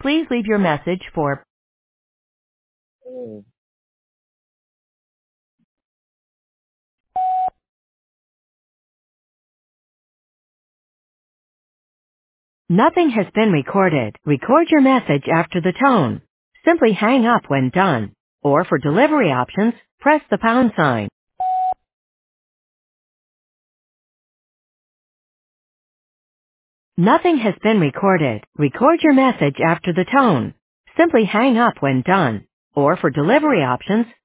Please leave your message for Mm. Nothing has been recorded. Record your message after the tone. Simply hang up when done. Or for delivery options, press the pound sign. Nothing has been recorded. Record your message after the tone. Simply hang up when done. Or for delivery options,